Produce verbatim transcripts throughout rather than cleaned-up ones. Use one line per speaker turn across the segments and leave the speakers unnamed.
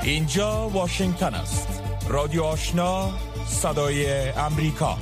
اینجا واشنگتن است. رادیو آشنا، صدای امریکا.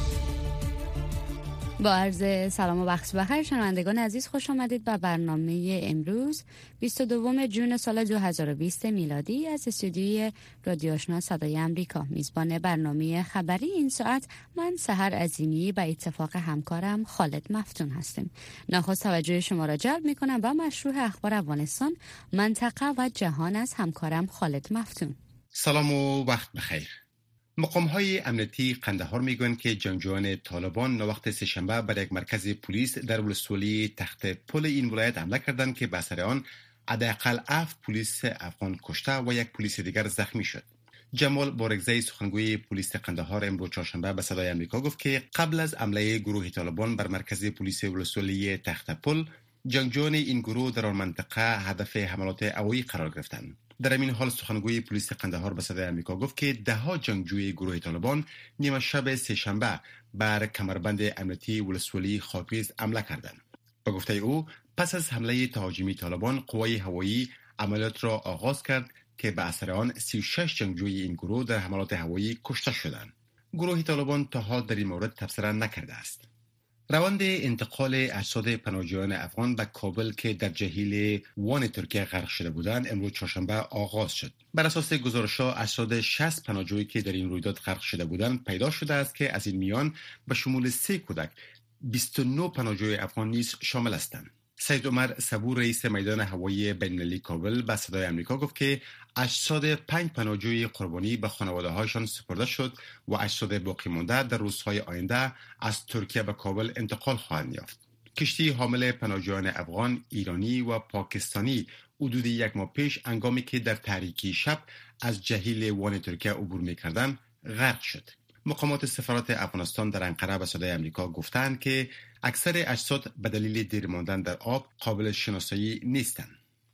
با عرض سلام و وقت بخیر شنوندگان عزیز، خوش آمدید به برنامه امروز بیست و دوم ژوئن سال دو هزار و بیست میلادی از استودیوی رادیو آشنا صدای امریکا. میزبان برنامه خبری این ساعت من سحر عظیمی به اتفاق همکارم خالد مفتون هستیم. نخست توجه شما را جلب می‌کنم به مشروع اخبار افغانستان، منطقه و جهان از همکارم خالد مفتون.
سلام و وقت بخیر. مقام‌های امنیتی قندهار میگویند که جنگجویان طالبان نوقت سه‌شنبه بر یک مرکز پلیس در ولسوالی تخت پل این ولایت حمله کردند که به اثر آن حداقل هفت پلیس افغان کشته و یک پلیس دیگر زخمی شد. جمال بارگزی سخنگوی پلیس قندهار امروز چهارشنبه به صدای آمریکا گفت که قبل از حمله گروه طالبان بر مرکز پلیس ولسوالی تخت پل، جنگجویان این گروه در آن منطقه هدف حملات هوایی قرار گرفتند. در این حال سخنگوی پلیس قندهار به صدای آمریکا گفت که ده ها جنگجوی گروه طالبان نیمه شب سه‌شنبه بر کمربند امنیتی ولسوالی خاکریز حمله کردند. با گفته او پس از حمله تهاجمی طالبان، قوای هوایی عملیات را آغاز کرد که به اثر آن سی و شش جنگجوی این گروه در حملات هوایی کشته شدند. گروه طالبان تا حال در این مورد تبصره نکرده است. روند انتقال اجساد پناهجویان افغان به کابل که در جهیل وان ترکیه غرق شده بودند امروز چهارشنبه آغاز شد. بر اساس گزارش‌ها اجساد شصت پناهجویی که در این رویداد غرق شده بودند پیدا شده است که از این میان به شمول سه کودک بیست و نه پناهجوی افغان نیز شامل هستند. سید عمر صبور رئیس میدان هوایی بین‌المللی کابل به صدای آمریکا گفت که اجساد پنج پناهجوی قربانی به خانواده‌هایشان سپرده شد و اجساد باقی مانده در روزهای آینده از ترکیه به کابل انتقال خواهند یافت. کشتی حامل پناهجویان افغان، ایرانی و پاکستانی حدود یک ماه پیش هنگامی که در تاریکی شب از جهیل وان ترکیه عبور می‌کردند غرق شد. مقامات سفارت افغانستان در انقره به صدای آمریکا گفتند که اکثر اجساد به دلیل دیر ماندن در آب قابل شناسایی نیستند.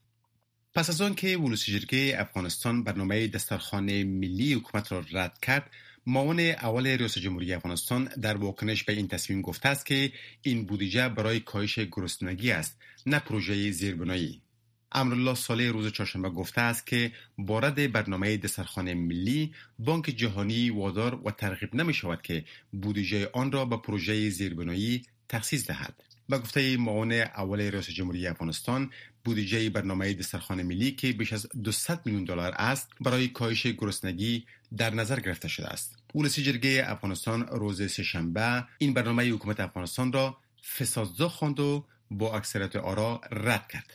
پس از آن که ولوسیجرگه افغانستان برنامه دسترخوان ملی حکومت را رد کرد، معاون اول ریاست جمهوری افغانستان در واکنش به این تصمیم گفته است که این بودجه برای کاهش گرسنگی است، نه پروژه زیربنایی. امرالله صالح روز چهارشنبه گفته است که بارد برنامه دسترخوان ملی، بانک جهانی وادار و ترغیب نمی شود که بودجه آن را به پروژه زیربنایی تخصیص دهد. با گفته معاون اول ریاست جمهوری افغانستان، بودجه برنامه دسترخوان ملی که بیش از دویست میلیون دلار است برای کاهش گرسنگی در نظر گرفته شده است. ولوسیجرگه افغانستان روز سه‌شنبه این برنامه حکومت افغانستان را فسادزا خواند و با اکثریت آرا رد کرد.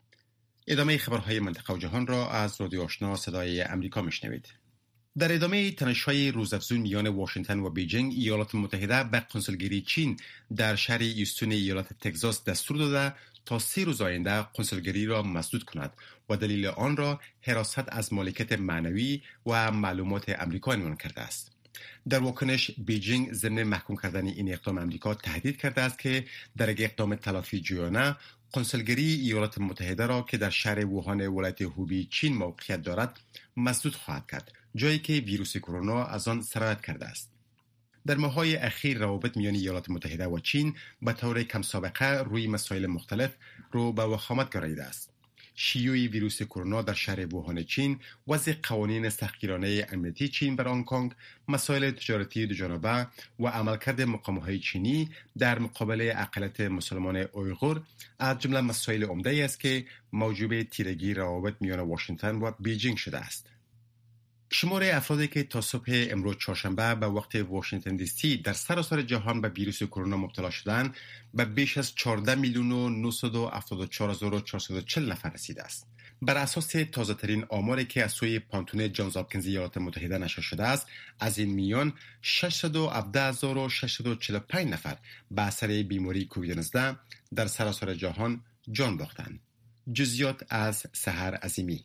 ادامه خبرهای منطقه و جهان را از رادیو آشنا صدای امریکا میشنوید. در ادامه تنش‌های روزافزون میان واشنگتن و بیجینگ، ایالات متحده به کنسولگری چین در شهر یوستون ایالت تگزاس دستور داده تا سه روز آینده کنسولگری را مسدود کند و دلیل آن را حراست از مالکیت معنوی و معلومات امریکا عنوان کرده است. در واکنش بیجینگ ضمن محکوم کردن این اقدام امریکا تهدید کرده است که در یک اقدام تلافی جویانه کنسولگری ایالات متحده را که در شهر ووهان ولایت هوبی چین موقعیت دارد مسدود خواهد کرد، جایی که ویروس کرونا از آن سرایت کرده است. در ماه‌های اخیر روابط میان ایالات متحده و چین به طور کم سابقه روی مسائل مختلف رو به وخامت گراییده است. شیوع ویروس کرونا در شهر ووهان چین، وضع قوانین سختگیرانه امنیتی چین بر هنگ کنگ، مسائل تجارتی دوجانبه و عملکرد مقام‌های چینی در مقابل اقلیت مسلمان اویغور از جمله مسائل عمده است که موجب تیرگی روابط میان واشنگتن و بیجینگ شده است. شمار افرادی که تا صبح امروز چهارشنبه به وقت واشنگتن دی سی در سراسر جهان به ویروس کرونا مبتلا شدند به بیش از چهارده میلیون و نهصد و هفتاد و چهار هزار و چهارصد و چهل نفر رسیده است. بر اساس تازه ترین آماری که از سوی پانتون جانز هاپکینز ایالات متحده نشر شده است، از این میان ششصد و هفده هزار و ششصد و چهل و پنج نفر به اثر بیماری کووید نوزده در سراسر جهان جان باختند. جزئیات از سحر عظیمی.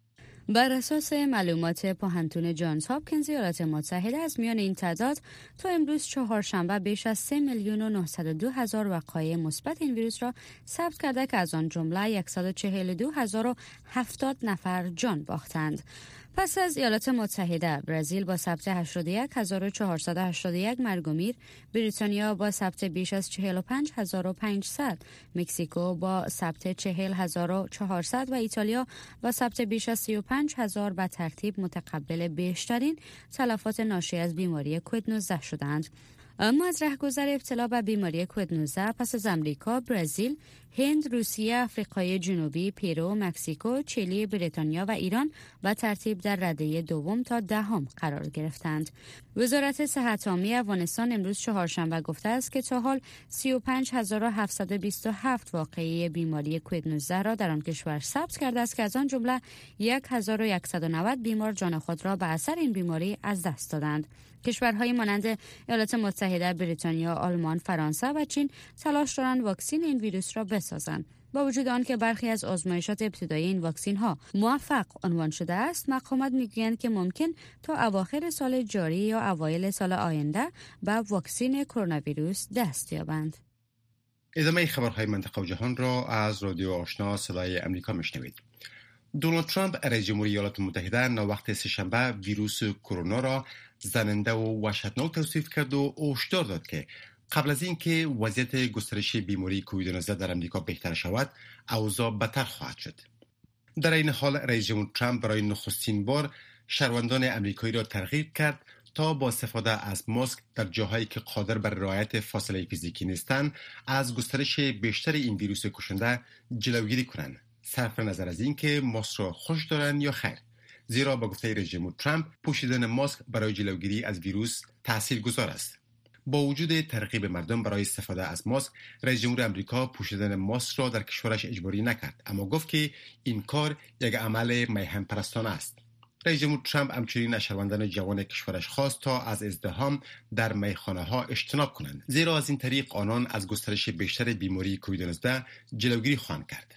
بر اساس معلومات پانتون جانز هاپکینز ایالات متحده، از میان این تعداد تا امروز چهارشنبه بیش از سه میلیون و نهصد و دو هزار وقایع مثبت این ویروس را ثبت کرده که از آن جمله صد و چهل و دو هزار و هفتاد نفر جان باختند. پس از ایالات متحده، برزیل با ثبت هشتاد و یک هزار و چهارصد و هشتاد و یک مرگ و میر، بریتانیا با ثبت بیش از چهل و پنج هزار و پانصد، مکزیکو با ثبت چهل هزار و چهارصد و ایتالیا با ثبت بیش از سی و پنج هزار به ترتیب متقبل بیشترین تلفات ناشی از بیماری کووید نوزده شدند. اما از رهگذر ابتلا به بیماری کووید نوزده پس از امریکا، برزیل، هند، روسیه، آفریقای جنوبی، پرو، مکزیکو، چیلی، بریتانیا و ایران به ترتیب در رده دوم تا دهم قرار گرفتند. وزارت صحت عامه افغانستان امروز چهارشنبه گفته است که تا حال سی و پنج هزار و هفتصد و بیست و هفت واقعه بیماری کووید نوزده را در آن کشور ثبت کرده است که از آن جمله هزار و صد و نود بیمار جان خود را به اثر این بیماری از دست دادند. کشورهای مانند ایالات متحده، بریتانیا، آلمان، فرانسه و چین تلاش دارند واکسن این ویروس را بسازند. با وجود آن که برخی از آزمایشات ابتدایی این واکسن ها موفق عنوان شده است، مقامات میگویند که ممکن تا اواخر سال جاری یا اوایل سال آینده به واکسن کرونا ویروس دست یابند.
ادامه خبرهای منطقه و جهان را از رادیو آشنا صدای امریکا میشنوید. دونالد ترامپ رئیس جمهوری ایالات متحده نوبت سه‌شنبه ویروس کرونا را زننده و وحشتناک توصیف کرد و هشدار داد که قبل از اینکه وضعیت گسترش بیماری کووید نوزده در امریکا بهتر شود، اوضاع بدتر خواهد شد. در این حال رئیس جمهور ترامپ برای نخستین بار شهروندان امریکایی را ترغیب کرد تا با استفاده از ماسک در جاهایی که قادر بر رعایت فاصله فیزیکی نیستند از گسترش بیشتر این ویروس کشنده جلوگیری کنند، صرف نظر از اینکه ماسک را خوش دارند یا خیر. زیرا با گفته رئیس جمهور ترامپ پوشیدن ماسک برای جلوگیری از ویروس تاثیرگذار است. با وجود ترغیب مردم برای استفاده از ماسک، رئیس جمهور آمریکا پوشیدن ماسک را در کشورش اجباری نکرد، اما گفت که این کار یک عمل میهن پرستانه است. رئیس جمهور ترامپ همچنین از شهروندان جوان کشورش خواست تا از ازدحام در میخانه ها اجتناب کنند، زیرا از این طریق آنان از گسترش بیشتر بیماری کووید نوزده جلوگیری خواهند کرد.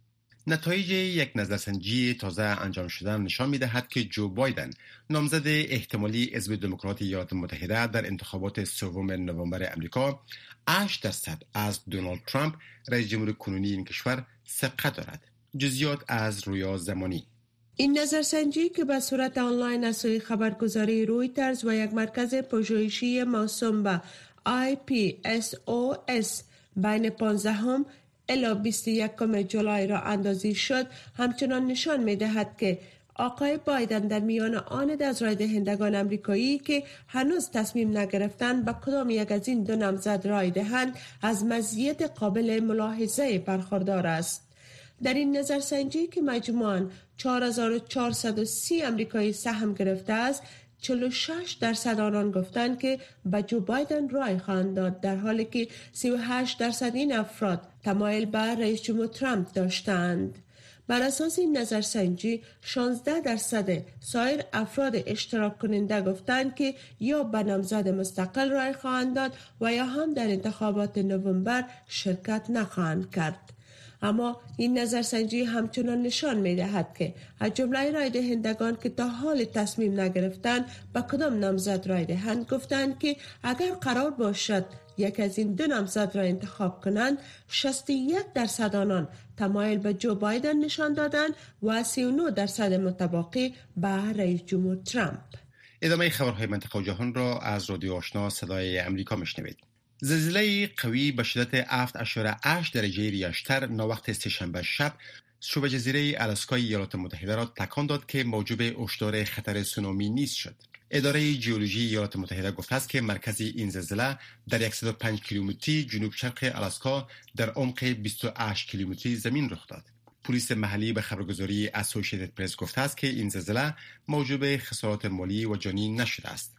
نتایج یک نظرسنجی تازه انجام شده نشان می‌دهد که جو بایدن، نامزد احتمالی حزب دموکرات ایالات متحده در انتخابات سوم نوامبر آمریکا، هشت درصد از دونالد ترامپ رئیس جمهور کنونی این کشور سبقت دارد. جزئیات از رویا زمانی.
این نظرسنجی که به صورت آنلاین از سوی خبرگزاری رویترز و یک مرکز پژوهشی موسوم به آی پی اس او اس بین پانزدهم الی بیست و یکم جولای را اندازی شد، همچنان نشان می دهد که آقای بایدن در میان آن از رای دهندگان امریکایی که هنوز تصمیم نگرفتند به کدام یک از این دو نامزد رای دهند از مزیت قابل ملاحظه برخوردار است. در این نظرسنجی که مجموعاً چهار هزار و چهارصد و سی امریکایی سهم گرفته است، چهل و شش درصد آنان گفتند که به جو بایدن رای خواهند داد، در حالی که سی و هشت درصد این افراد تمایل به رئیس جمهور ترامپ داشتند. بر اساس این نظرسنجی شانزده درصد سایر افراد اشتراک کننده گفتند که یا به نامزد مستقل رای خواهند داد و یا هم در انتخابات نوامبر شرکت نخواهند کرد. اما این نظرسنجی همچنان نشان می دهد که از جمله رای دهندگان که تا حال تصمیم نگرفتند به کدام نامزد رای دهند، گفتند که اگر قرار باشد یک از این دو نامزد را انتخاب کنند، شصت و یک درصد آنان تمایل به جو بایدن نشان دادند و سی و نه درصد متباقی به رئیس جمهور ترامپ.
ادامه خبرهای منطقه و جهان را از رادیو آشنا صدای امریکا میشنوید. زلزله قوی به شدت هفت اشاره هشت درجه ریشتر ناوقت سه‌شنبه شب شبه جزیره آلاسکای ایالات متحده را تکان داد که موجب هشدار خطر سونامی نیز شد. اداره ژئولوژی ایالات متحده گفته است که مرکز این زلزله در صد و پنج کیلومتری جنوب شرق آلاسکا در عمق بیست و هشت کیلومتری زمین رخ داد. پلیس محلی به خبرگزاری اسوسییتد پرس گفته است که این زلزله موجب خسارات مالی و جانی نشده است.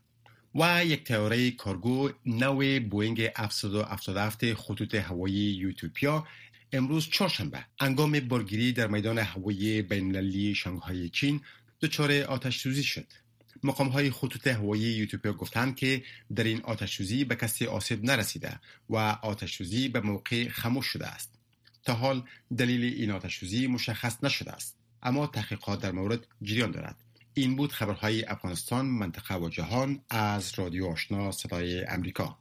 و یک طیاره کارگو نو بوئینگ هفتصد و هفتاد و هفت خطوط هوایی ایتیوپیا امروز چهارشنبه هنگام بارگیری در میدان هوایی بین‌المللی شانگهای چین دچار آتش سوزی شد. مقام‌های خطوط هوایی ایتیوپیا گفتند که در این آتش سوزی به کسی آسیب نرسیده و آتش سوزی به موقع خاموش شده است. تا حال دلیل این آتش سوزی مشخص نشده است، اما تحقیقات در مورد جریان دارد. این بود خبرهای افغانستان، منطقه و جهان از رادیو آشنا صدای امریکا.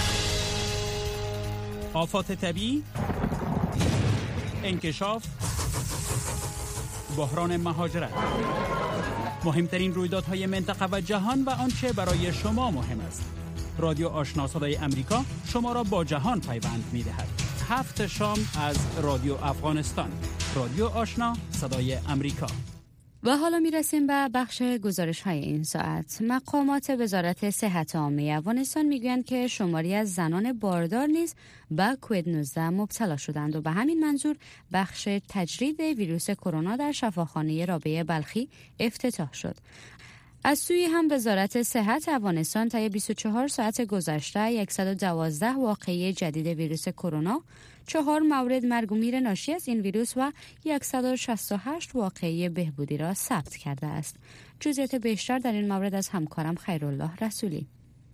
آفات طبیعی، انکشاف، بحران مهاجرت،
مهمترین رویدادهای منطقه و جهان و آنچه برای شما مهم است. رادیو آشنا صدای امریکا شما را با جهان پیوند می‌دهد. هفت شام از رادیو افغانستان. رادیو آشنا صدای امریکا.
و حالا میرسیم به بخش گزارش های این ساعت. مقامات وزارت صحت عامه افغانستان میگویند که شماری از زنان باردار نیز به کووید نوزده مبتلا شدند و به همین منظور بخش تجرید ویروس کرونا در شفاخانه رابعه بلخی افتتاح شد. از سوی هم وزارت صحت افغانستان طی بیست و چهار ساعت گذشته صد و دوازده واقعه جدید ویروس کرونا، چهار مورد مرگ و میر ناشی از این ویروس و صد و شصت و هشت واقعه بهبودی را ثبت کرده است. جزئیات بیشتر در این مورد از همکارم خیرالله رسولی.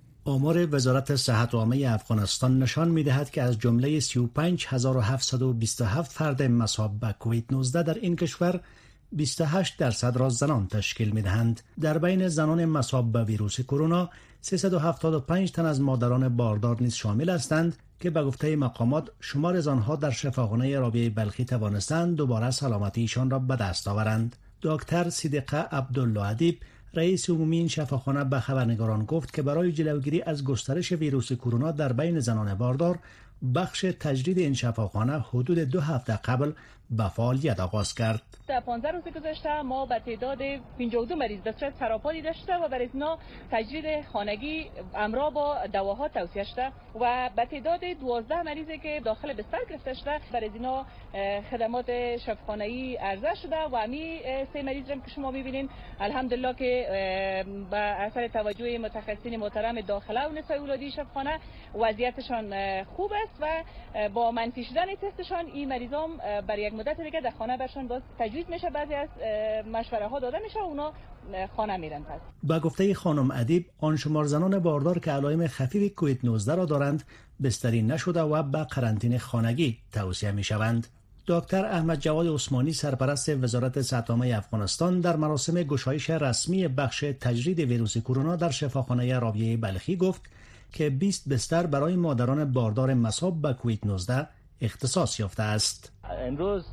آمار وزارت صحت عامه افغانستان نشان می‌دهد که از جمله سی و پنج هزار و هفتصد و بیست و هفت فرد مصاب به کووید نوزده در این کشور بیست و هشت درصد را زنان تشکیل می‌دهند. در بین زنان مصاب به ویروس کرونا سیصد و هفتاد و پنج تن از مادران باردار نیز شامل هستند که به گفته مقامات شمار از آنها در شفاخانه رابعه بلخی توانستند دوباره سلامتیشان را به دست آورند. دکتر صدیقه عبدالله ادیب رئیس عمومی این شفاخانه به خبرنگاران گفت که برای جلوگیری از گسترش ویروس کرونا در بین زنان باردار بخش تجرید این شفاخانه حدود دو هفته قبل به فعالیت آغاز کرد.
در پانزده روز گذشته ما به تعداد پنجاه و دو مریض به صورت سراپایی داشته و برای اینا تجرید خانگی همراه با دواها توصیه شده و به تعداد دوازده مریضی که داخل بستر گرفته شده برای اینا خدمات شفاخانه‌ای عرضه شده و همین سه مریض هم که شما می‌بینید الحمدلله که به اثر توجه متخصصین محترم داخله و نسای ولادی شفاخانه وضعیتشان خوب است و با منفی شدن تستشان این مریضام برای یک مدت دیگه در خانه برشان باز تجویز میشه، بعضی از مشوره ها داده میشه و اونا خانه میرن. پس
با گفته خانم ادیب آن شمار زنان باردار که علائم خفیف کووید نوزده را دارند بستری نشده و به قرنطینه خانگی توصیه میشوند. دکتر احمد جواد عثمانی سرپرست وزارت صحت عامه افغانستان در مراسم گشایش رسمی بخش تجرید ویروس کرونا در شفاخانه رابعه بلخی گفت که بیست بستر برای مادران باردار مصاب به کووید نوزده اختصاص یافته است.
امروز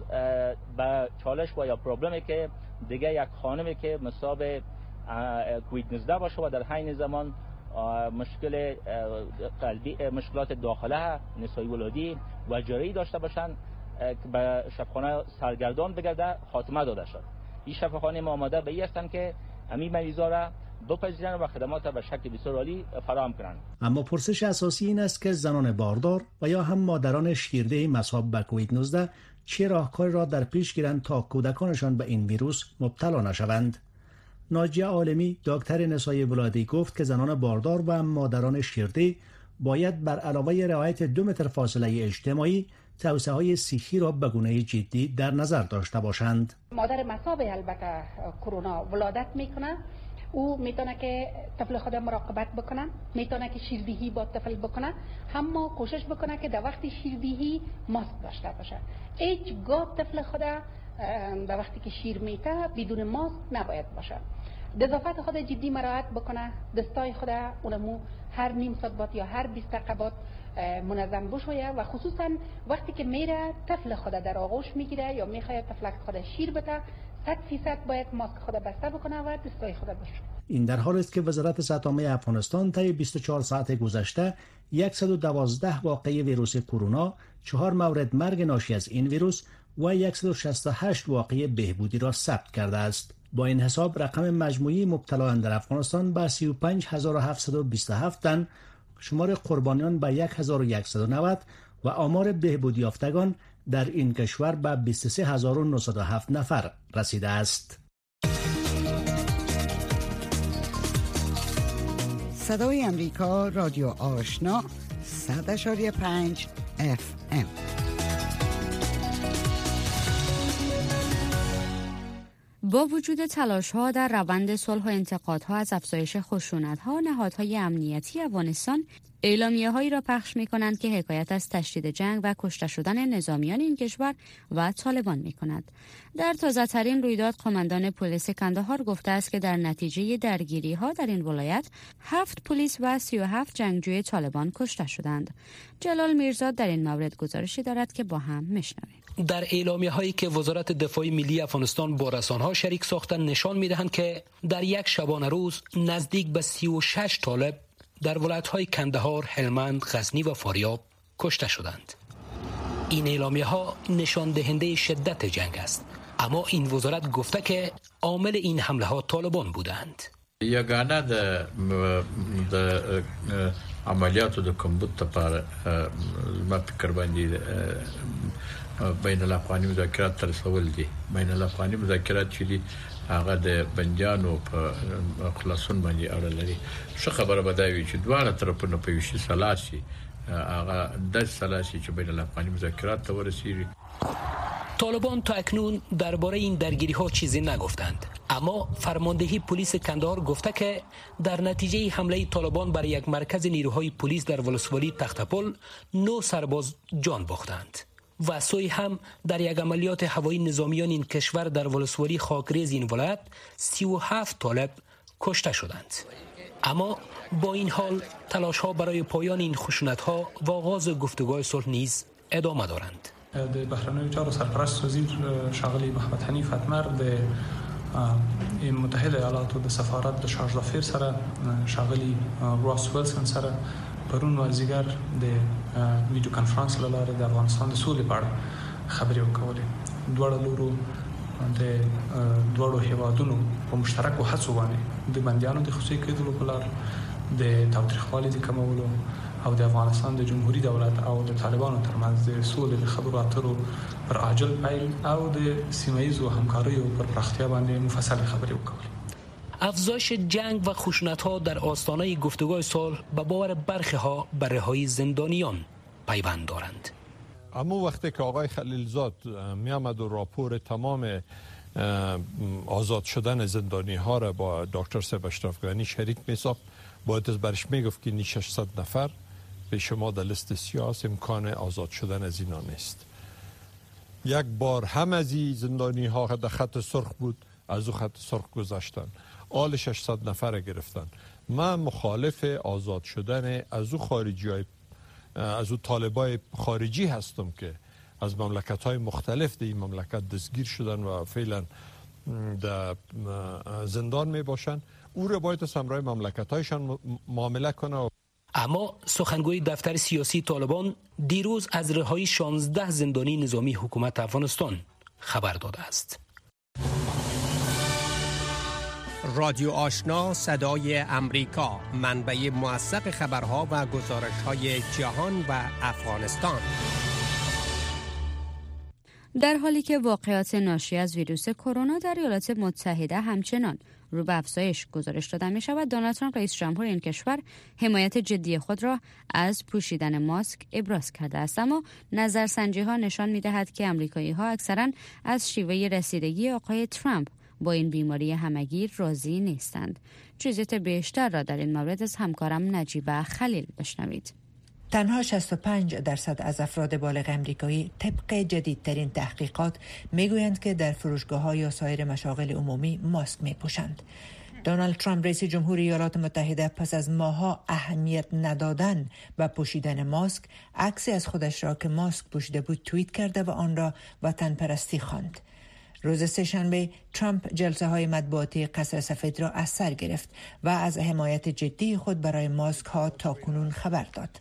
با چالش و یا پروبلمی که دیگه یک خانمی که مصاب کووید نوزده باشه و در حین زمان مشکل قلبی مشکلات داخله نسایی ولادی و جراحی داشته باشند که به شفاخانه سرگردان بگرده خاتمه داده شد. این شفاخانه ما آماده به این هستند که همین مریضا را بپذیرن و خدمات به شکل بسیار عالی فراهم کنند.
اما پرسش اساسی این است که زنان باردار و یا هم مادران شیرده مصاب به کووید نوزده چه راهکاری را در پیش گیرند تا کودکانشان به این ویروس مبتلا نشوند. ناجیه عالمی دکتر نسای ولادی گفت که زنان باردار و مادران شیرده باید بر علاوه رعایت دو متر فاصله اجتماعی توصیه‌های صحی را به گونه جدی در نظر داشته باشند.
مادر مصاب البته کرونا ولادت میکنه، او میتونه که طفل خود مراقبت بکنه، میتونه که شیردهی با طفل بکنه، اما کوشش بکنه که در وقت شیردهی ماسک داشته باشه. هیچگاه طفل خود در وقتی که شیر میته بدون ماسک نباید باشه. نظافت خود جدی مراعات بکنه، دستای خود اونمو هر نیم ساعت بعد یا هر بیست دقیقه بعد منظم بشویه و خصوصا وقتی که میره طفل خود در آغوش میگیره یا میخواد طفل خود شیر بده صد فیصد باید ماسک خود بسته بکنه و دستای خود بشویه.
این در حالی است که وزارت صحت عامه افغانستان طی بیست و چهار ساعت گذشته صد و دوازده واقعه ویروس کرونا، چهار مورد مرگ ناشی از این ویروس و صد و شصت و هشت واقعه بهبودی را ثبت کرده است. با این حساب رقم مجموعی مبتلایان در افغانستان به سی و پنج هزار و هفتصد و بیست و هفت تن، شمار قربانیان به هزار و صد و نود و آمار بهبودی یافتگان در این کشور به بیست و سه هزار و نهصد و هفت نفر رسیده است.
صدای امریکا، رادیو آشنا، صد و پنج اف ام.
با وجود تلاش‌ها در روند صلح و انتقادها از افزایش خشونت‌ها، نهادهای امنیتی افغانستان اعلامیه هایی را پخش می کنند که حکایت از تشدید جنگ و کشته شدن نظامیان این کشور و طالبان می کند. در تازه ترین رویداد قماندان پلیس کندهار گفته است که در نتیجه درگیری ها در این ولایت هفت پلیس و سی و هفت جنگجوی طالبان کشته شدند. جلال میرزا در این مورد گزارشی دارد که با هم میشنویم.
در اعلامیه هایی که وزارت دفاع ملی افغانستان با رسانه‌ها شریک ساختن نشان می‌دهند که در یک شبانه روز نزدیک به سی و شش طالب در ولایت‌های کندهار، هلمند، غزنی و فاریاب کشته شدند. این اعلامیه ها نشان دهنده شدت جنگ است، اما این وزارت گفته که عامل این حمله ها طالبان بودند.
یگانه د د عملیاتو د کمبود لپاره ما فکر باندې بین الافغاني مذاکرات تر رسول دي. بین الافغاني مذاکرات چې دي هغه د بنديانو په خلاصون باندې اړه لري. څه خبره بداوي چې دواړه طرفونه په وشي سلاسي هغه د سلاسي چې بین الافغاني مذاکرات ته ورسیږي.
طالبان تا اکنون درباره این درگیری ها چیزی نگفتند، اما فرماندهی پلیس کندهار گفته که در نتیجه حمله طالبان بر یک مرکز نیروهای پلیس در ولسوالی تختپل نه سرباز جان باختند و سوی هم در یک عملیات هوایی نظامیان این کشور در ولسوالی خاکریز این ولایت سی و هفت طالب کشته شدند. اما با این حال تلاش ها برای پایان این خشونت ها و آغاز گفتگوهای صلح نیز ادامه دارند.
د بهرنیو چارو سرپرست وزیر شاغلی محمد حنیف اتمر د متحده ایالاتو د سفارت د شارژ دافیر سره شاغلی راس ویلسن سره پرون مازیګر د ویډیو کانفرنس لاره د افغانستان د سولې په اړه خبرې وکولې. دوړ لورو د دوړو هیوادونو په مشترکو هڅو باندې د بنديانو د خصوصي کېدلو په لار د تاوتریخوالي د کمولو او د افغانستان د جمهوریت دولت او د طالبانو ترمنځ د سولې د خبرو اترو پر عاجل پیل او د سیمه‌ایزو همکاریو پر پراختیا باندې مفصل خبرې وکولې.
افزایش جنگ و خشونت‌ها در آستانه گفتگوهای صلح به باور برخی ها به رهایی زندانیان پیوند دارند.
اما وقتی که آقای خلیلزاد می آمد و راپور تمام آزاد شدن زندانی ها را با دکتر صاحب اشرف غنی شریک می ساخت، باید از برش می گفت که این ششصد نفر به شما در لیست سیاه امکان آزاد شدن از اینا نیست. یک بار هم از این زندانی ها در خط سرخ بود، از او خط سرخ گذاشتن، آل ششصد نفر گرفتن. من مخالف آزاد شدن از او خارجی های از او طالبای خارجی هستم که از مملکت های مختلف در این مملکت دستگیر شدن و فعلا در زندان می باشن. او را باید از همراه مملکت هایشان معامله کنه.
اما سخنگوی دفتر سیاسی طالبان دیروز از رهایی شانزده زندانی نظامی حکومت افغانستان خبر داده است.
رادیو آشنا صدای امریکا، منبع موثق خبرها و گزارش‌های جهان و افغانستان.
در حالی که واقعات ناشی از ویروس کرونا در ایالات متحده همچنان رو به افزایش گزارش داده می شود، دونالد ترامپ رئیس جمهور این کشور حمایت جدی خود را از پوشیدن ماسک ابراز کرده است. اما نظرسنجی ها نشان می دهد که امریکایی ها اکثرا از شیوه رسیدگی آقای ترامپ با این بیماری همگیر راضی نیستند. جزئیات بیشتر را در این مورد از همکارم نجیبه خلیل بشنوید.
تنها شصت و پنج درصد از افراد بالغ امریکایی طبق جدیدترین تحقیقات میگویند که در فروشگاه‌ها یا سایر مشاغل عمومی ماسک میپوشند. دونالد ترامپ رئیس جمهور ایالات متحده پس از ماه‌ها اهمیت ندادن به پوشیدن ماسک، عکسی از خودش را که ماسک پوشیده بود توییت کرده و آن را وطن پرستی خواند. روز سه‌شنبه ترامپ جلسه های مطبوعاتی قصر سفید را از سر گرفت و از حمایت جدی خود برای ماسک ها تاکنون خبر داد.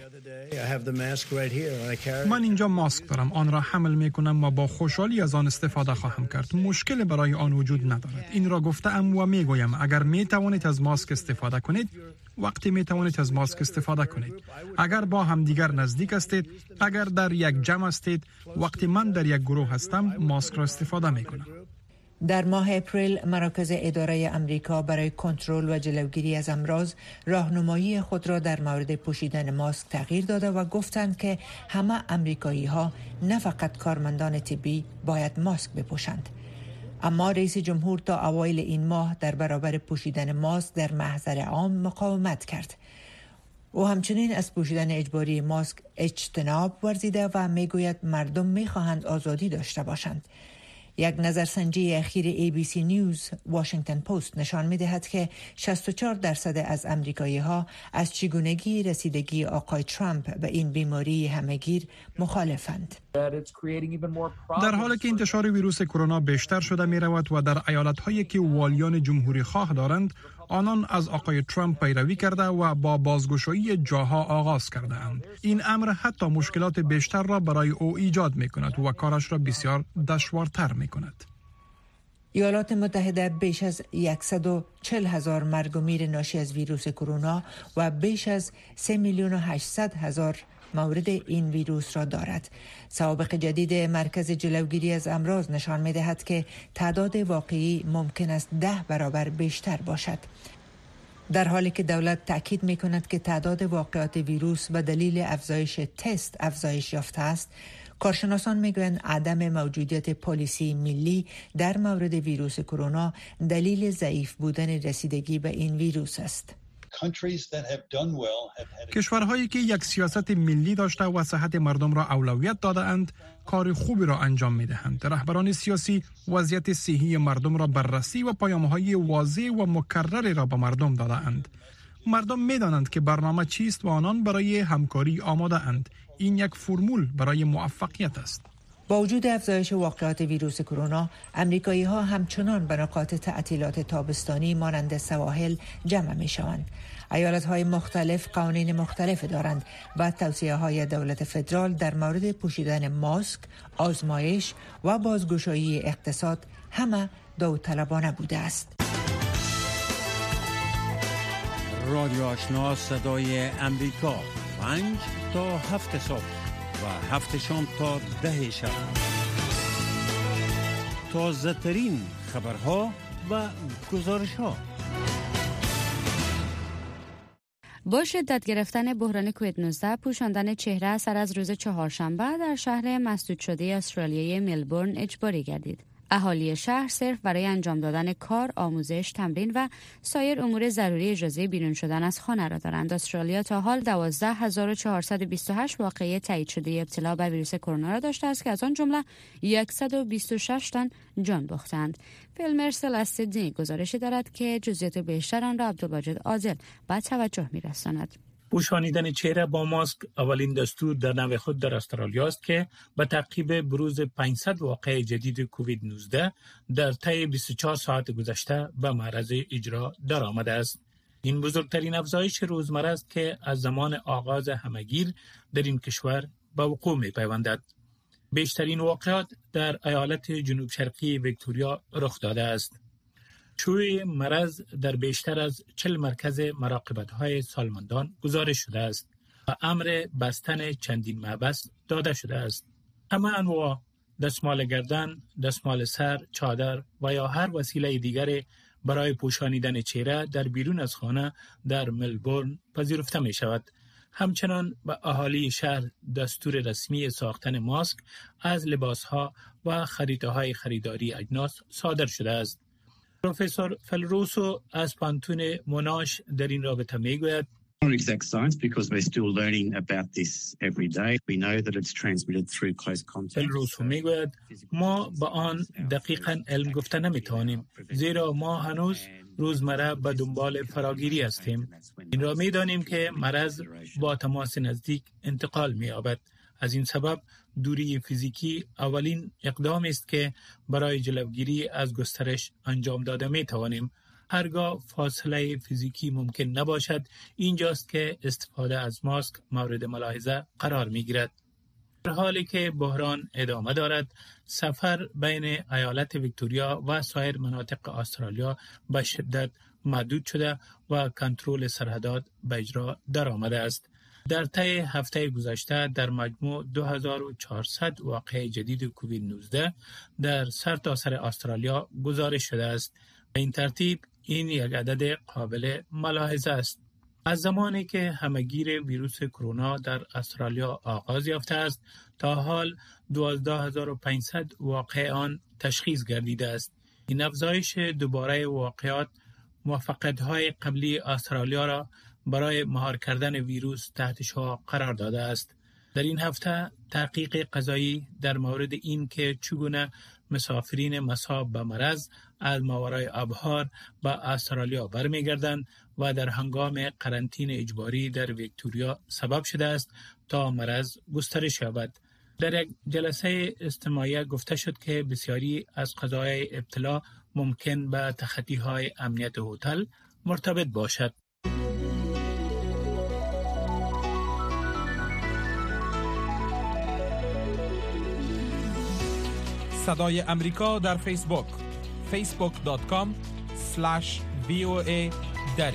من اینجا ماسک دارم، آن را حمل می کنم و با خوشحالی از آن استفاده خواهم کرد. مشکل برای آن وجود ندارد. این را گفتم و می گویم اگر می توانید از ماسک استفاده کنید، وقتی می توانید از ماسک استفاده کنید. اگر با هم دیگر نزدیک هستید، اگر در یک جمع هستید، وقتی من در یک گروه هستم، ماسک را استفاده می کنم.
در ماه اپریل مراکز اداره امریکا برای کنترل و جلوگیری از امراض راهنمایی خود را در مورد پوشیدن ماسک تغییر داده و گفتند که همه امریکایی ها نه فقط کارمندان طبی باید ماسک بپوشند. اما رئیس جمهور تا اوایل این ماه در برابر پوشیدن ماسک در محضر عام مقاومت کرد. او همچنین از پوشیدن اجباری ماسک اجتناب ورزیده و میگوید مردم میخواهند آزادی داشته باشند. یک نظرسنجی اخیر ای بی سی نیوز واشنگتن پست نشان می‌دهد که شصت و چهار درصد از امریکایی‌ها از چگونگی رسیدگی آقای ترامپ به این بیماری همه‌گیر مخالفند.
در حالی که انتشار ویروس کرونا بیشتر شده می‌رود و در ایالت‌هایی که والیان جمهوری خواه دارند، آنان از آقای ترامپ پیروی کرده و با بازگشایی جاها آغاز کرده‌اند. این امر حتی مشکلات بیشتر را برای او ایجاد می‌کند و کارش را بسیار دشوارتر می‌کند.
ایالات متحده بیش از صد و چهل هزار مرگ و میر ناشی از ویروس کرونا و بیش از سه میلیون و هشتصد هزار مورد این ویروس را دارد. سوابق جدید مرکز جلوگیری از امراض نشان می‌دهد که تعداد واقعی ممکن است ده برابر بیشتر باشد. در حالی که دولت تأکید می‌کند که تعداد واقعات ویروس به دلیل افزایش تست افزایش یافته است، کارشناسان میگویند عدم موجودیت پالیسی ملی در مورد ویروس کرونا دلیل ضعیف بودن رسیدگی به این ویروس است.
کشورهایی که یک سیاست ملی داشته و صحت مردم را اولویت داده اند، کار خوبی را انجام می دهند. رهبران سیاسی وضعیت صحی مردم را بررسی و پیام‌های واضح و مکرری را به مردم داده اند. مردم می دانند که برنامه چیست و آنان برای همکاری آماده اند. این یک فرمول برای موفقیت است.
با وجود افزایش واقعات ویروس کرونا، امریکایی‌ها همچنان به نقاط تعطیلات تابستانی مانند سواحل جمع می‌شوند. ایالت‌های مختلف قوانین مختلف دارند و توصیه‌های دولت فدرال در مورد پوشیدن ماسک، آزمایش و بازگشایی اقتصاد همه داوطلبانه بوده است.
رادیو آشنا صدای امریکا، پنج تا هفت صبح و هفت شام تا ده شب. تازه ترین خبرها و گزارش ها.
با شدت گرفتن بحران کووید نوزده، پوشاندن چهره سر از روز چهارشنبه در شهر مسدود شده استرالیایی ملبورن اجباری گردید. اهالی شهر صرف برای انجام دادن کار، آموزش، تمرین و سایر امور ضروری اجازه بیرون شدن از خانه را دارند. استرالیا تا حال دوازده هزار و چهارصد و بیست و هشت واقعه تایید شده ابتلا به ویروس کرونا را داشته است که از آن جمله صد و بیست و شش تن جان باختند. فیلمر سلستدی گزارشی دارد که جزئیات بیشتر آن را عبدالواجد عادل به توجه می‌رساند.
پوشانیدن چهره با ماسک اولین دستور در نوع خود در استرالیا است که به تعقیب بروز پانصد واقعه جدید کووید نوزده در طی بیست و چهار ساعت گذشته به معرض اجرا درآمده است. این بزرگترین افزایش روزمره است که از زمان آغاز همهگیر در این کشور به وقوع می پیوندد. بیشترین واقعات در ایالت جنوب شرقی ویکتوریا رخ داده است. شیوع مرض در بیشتر از چهل مرکز مراقبت‌های سالمندان گزارش شده است و امر بستن چندین محبس داده شده است. همه انواع دستمال گردن، دستمال سر، چادر و یا هر وسیله دیگری برای پوشانیدن چهره در بیرون از خانه در ملبورن پذیرفته می شود. همچنان به اهالی شهر دستور رسمی ساختن ماسک از لباسها و خریدهای خریداری اجناس صادر شده است. پروفسور فلروسو از پانتون موناش در این رابطه میگوید
Not exact science because we're still learning about this every day. We know that it's transmitted through close contact.
فلروسو میگوید ما با آن دقیقاً علم گفته نمیتوانیم، زیرا ما هنوز روزمره به دنبال فراگیری هستیم. این را میدانیم که مرض با تماس نزدیک انتقال می‌یابد. از این سبب دوری فیزیکی اولین اقدام است که برای جلوگیری از گسترش انجام داده می توانیم. هرگاه فاصله فیزیکی ممکن نباشد، اینجاست که استفاده از ماسک مورد ملاحظه قرار می گیرد. در حالی که بحران ادامه دارد، سفر بین ایالت ویکتوریا و سایر مناطق استرالیا به شدت محدود شده و کنترل سرحدات به اجرا درآمده است. در طی هفته گذشته در مجموع دو هزار و چهارصد واقعه جدید کووید نوزده در سرتاسر استرالیا گزارش شده است. به این ترتیب این یک عدد قابل ملاحظه است. از زمانی که همهگیر ویروس کرونا در استرالیا آغاز یافته است تا حال دوازده هزار و پانصد واقعه آن تشخیص گردیده است. این افزایش دوباره واقعات موفقیت‌های قبلی استرالیا را
برای مهار کردن ویروس تحت شعاع قرار داده است. در این هفته تحقیق قضایی در مورد این که چگونه مسافرین مصاب به مرض از ماورای ابحار به استرالیا برمیگردند و در هنگام قرنطینه اجباری در ویکتوریا سبب شده است تا مرض گسترش یابد. در یک جلسه استماعی گفته شد که بسیاری از قضایای ابتلا ممکن به تخطی‌های امنیت هتل مرتبط باشد.
صدای امریکا در فیسبوک فیسبوک دات کام اسلش وی او ای دری.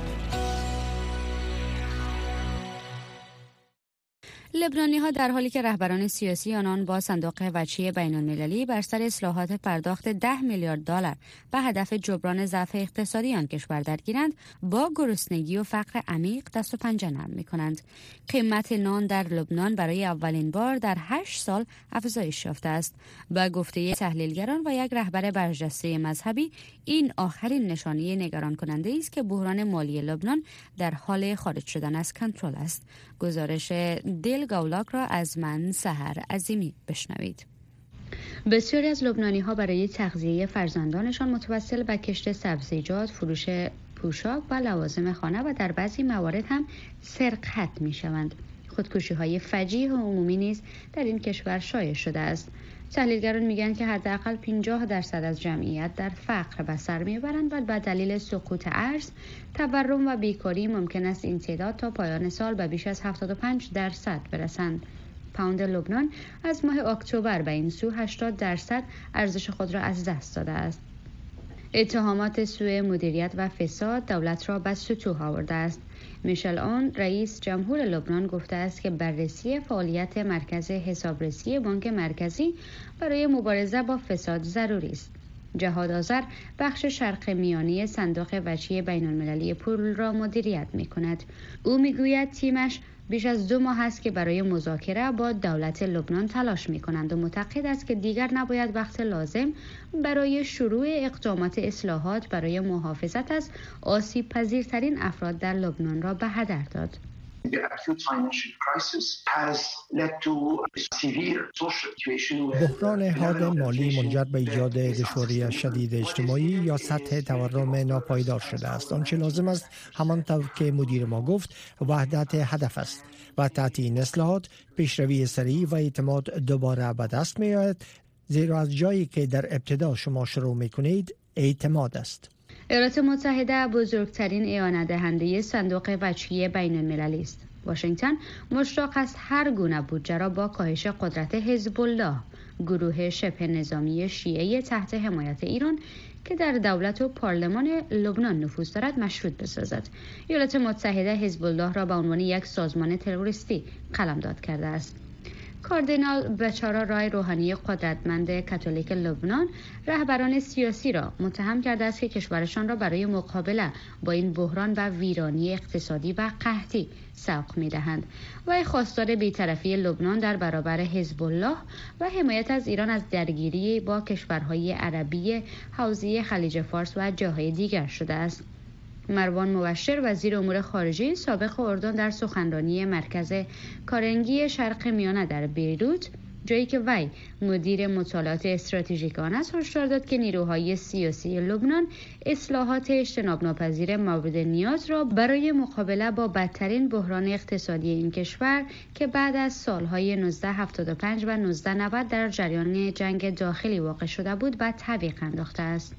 لبنانی ها در حالی که رهبران سیاسی آنان با صندوق وجهی بین المللی بر سر اصلاحات پرداخت ده میلیارد دلار به هدف جبران ضعف اقتصادی آن کشور درگیرند، با گرسنگی و فقر عمیق دست و پنجه نرم می کنند. قیمت نان در لبنان برای اولین بار در هشت سال افزایش یافته است. با گفته تحلیلگران و یک رهبر برجسته مذهبی، این آخرین نشانه نگران کننده است که بحران مالی لبنان در حال خارج شدن از کنترل است. گزارش دل گولاک را از من سحر عظیمی بشنوید. بسیاری از لبنانی ها برای تغذیه فرزندانشان متوسل به کشت سبزیجات، فروش پوشاک و لوازم خانه و در بعضی موارد هم سرقت می شوند. خودکشی های فجیع و عمومی نیز در این کشور شایع شده است. تحلیلگران میگن که حداقل پنجاه درصد از جمعیت در فقر به سر میبرند و به دلیل سقوط ارز، تورم و بیکاری ممکن است این تعداد تا پایان سال به بیش از هفتاد و پنج درصد برسند. پوند لبنان از ماه اکتبر به این سو هشتاد درصد ارزش خود را از دست داده است. اتهامات سوء مدیریت و فساد دولت را به سطوح آورده است. میشل اون، رئیس جمهور لبنان، گفته است که بررسی فعالیت مرکز حسابرسی بانک مرکزی برای مبارزه با فساد ضروری است. جهاد آذر بخش شرق میانی صندوق وجهی بین المللی پول را مدیریت می کند. او می گوید تیمش بیش از دو ماه است که برای مذاکره با دولت لبنان تلاش می کنند و معتقد است که دیگر نباید وقت لازم برای شروع اقدامات اصلاحات برای محافظت از آسیب پذیرترین افراد در لبنان را به هدر داد.
بحران حاد مالی منجر به ایجاد دشواری شدید اجتماعی یا سطح تورم ناپایدار شده است. آنچه لازم است همانطور که مدیر ما گفت وحدت هدف است و تحت این اصلاحات پیشروی سریع و اعتماد دوباره به دست می آید، زیرا از جایی که در ابتدا شما شروع می کنید اعتماد است.
ایالات متحده بزرگترین اعانت دهنده صندوق وجهی بین المللی است. واشنگتن مشتاق است هر گونه بودجه را با کاهش قدرت حزب الله، گروه شبه نظامی شیعه تحت حمایت ایران که در دولت و پارلمان لبنان نفوذ دارد، مشروط بسازد. ایالات متحده حزب الله را به عنوان یک سازمان تروریستی قلمداد کرده است. کاردینال بچارا رای روحانی قدرتمند کاتولیک لبنان رهبران سیاسی را متهم کرده است که کشورشان را برای مقابله با این بحران و ویرانی اقتصادی و قحطی سوق می‌دهند و خواستار بی‌طرفی لبنان در برابر حزب الله و حمایت از ایران از درگیری با کشورهای عربی حوزه خلیج فارس و جاهای دیگر شده است. مروان مبشر وزیر امور خارجه سابق اردن در سخنرانی مرکز کارنگی شرق میانه در بیروت، جایی که وی مدیر مطالعات استراتژیک آن است، هشدار داد که نیروهای سیاسی لبنان اصلاحات اجتناب ناپذیر مورد نیاز را برای مقابله با بدترین بحران اقتصادی این کشور که بعد از سالهای نوزده هفتاد و پنج و نوزده نود در جریان جنگ داخلی واقع شده بود به تعویق انداخته است.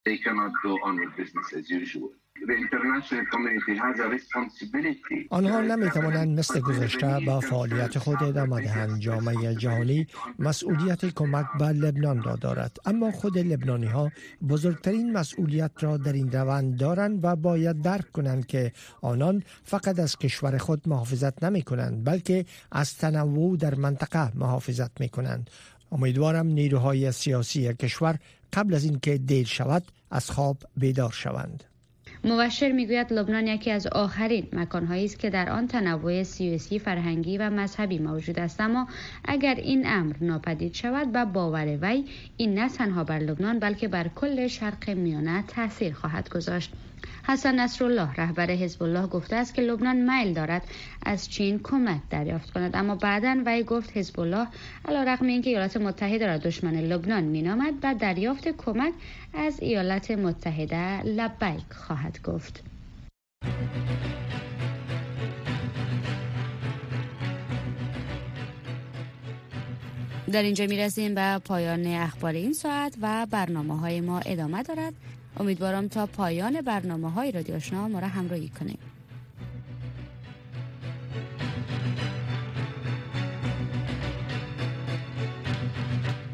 آنها نمی‌توانند مثل گذشته با فعالیت خود ادامه دهند. جامعه جهانی مسئولیت کمک به لبنان را دارد، اما خود لبنانی ها بزرگترین مسئولیت را در این روند دارند و باید درک کنند که آنان فقط از کشور خود محافظت نمی کنند، بلکه از تنوع در منطقه محافظت می کنند. امیدوارم نیروهای سیاسی کشور قبل از اینکه دیر شود از خواب بیدار شوند.
مبشر میگوید لبنان یکی از آخرین مکانهایی است که در آن تنوع سیاسی، فرهنگی و مذهبی موجود است، اما اگر این امر ناپدید شود به باور وی این نه تنها بر لبنان بلکه بر کل شرق میانه تاثیر خواهد گذاشت. حسن نصرالله رهبر حزب الله گفته است که لبنان میل دارد از چین کمک دریافت کند، اما بعداً وی گفت حزب الله علیرغم اینکه ایالات متحده را دشمن لبنان مینامد و دریافت کمک از ایالات متحده لبیک خواهد گفت. در اینجا میرسیم به پایان اخبار این ساعت و برنامه های ما ادامه دارد. امیدوارم تا پایان برنامه های رادیو آشنا ما را همراهی کنید.